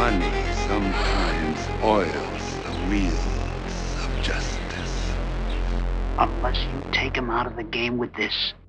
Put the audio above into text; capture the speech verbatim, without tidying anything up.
Money sometimes oils the wheels of justice. Unless you take him out of the game with this,